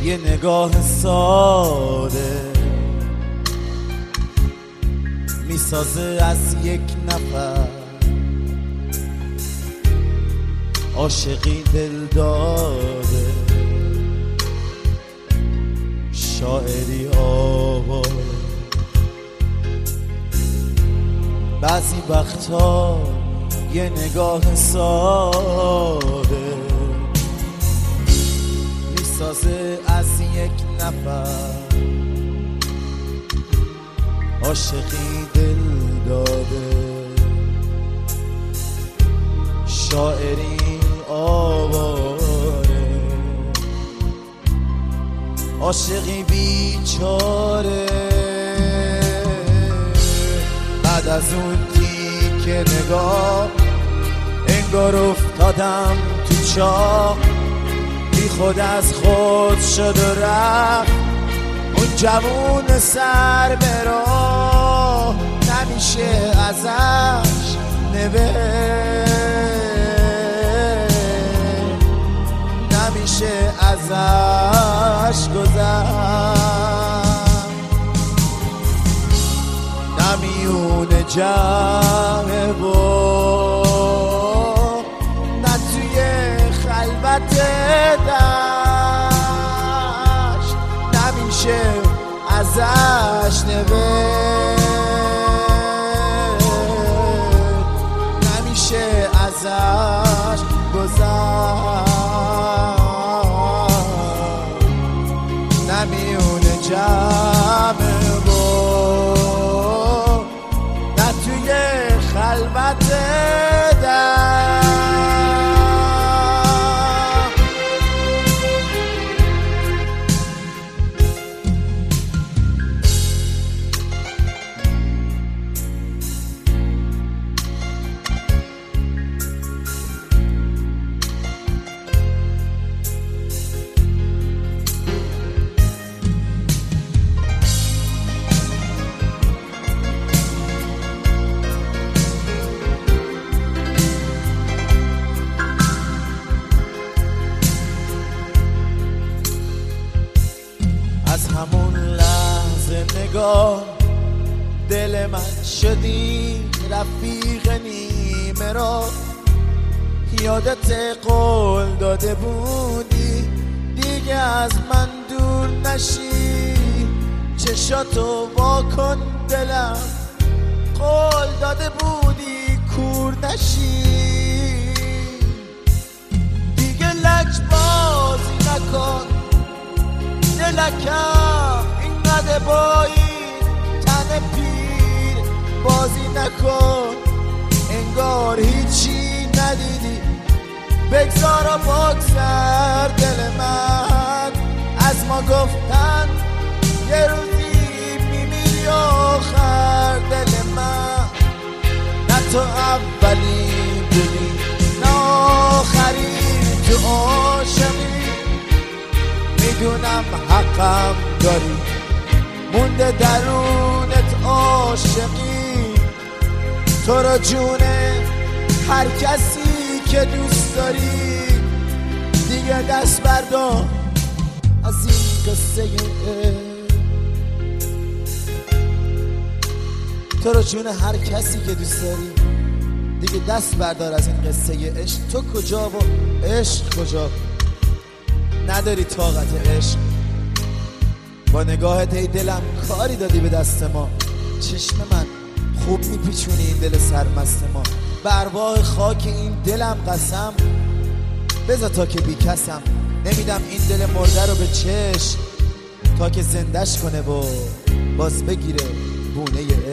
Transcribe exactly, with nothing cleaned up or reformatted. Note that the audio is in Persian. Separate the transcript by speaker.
Speaker 1: یه نگاه ساده میسازه از یک نفر عاشقی دل داده، شاعری آواره. بعضی وقتا یه نگاه ساده میسازه از یک نفر عاشقی دل داده، شاعری آواره. عاشقی بیچاره بعد از اون تیک نگاه انگار افتادم تو چاه، بی خود از خود شد و رفت اون جوون سر به راه. نمیشه ازش نوشت، نمیشه ازش گذشت، نمیونه جمعه و نه توی خلوت دشت. نمیشه ازش نوشت، نمیشه ازش گذشت، نمیونه جمعه و نه توی خلوت دشت. از همون لحظه نگاه دل من شدی رفیق نیمه را. یادت قول داده بودی دیگه از من دور نشی، چشاتو وا کن دلم، قول داده بودی کور نشی. دیگه لج بازی نکن دلکم، اینقدر با این تن پیر بازی نکن، انگار هیچی ندیدی. بگذارا بگذر دل من، از ما گفتن یه روزی میمیری آخر. دل من نه تو اولی بودی نه آخری تو عاشقی، میدونم حقم داری مونده درونت عاشقی. تو را جونه هر کسی که دوست داری، دیگه دست بردار از این قصه. تو را جونه هر کسی که دوست داری، دیگه دست بردار از این قصه عشق. تو کجا و عشق کجا؟ نداری طاقت عشق. با نگاهت ای دلم کاری دادی به دست ما. چشم من خوب میپیچونی این دل سرمست ما. به ارواح خاک این دلم قسم، بذار تا که بی کسم. نمیدم این دل مرده رو به چشم تا که زندش کنه و باز بگیره بونه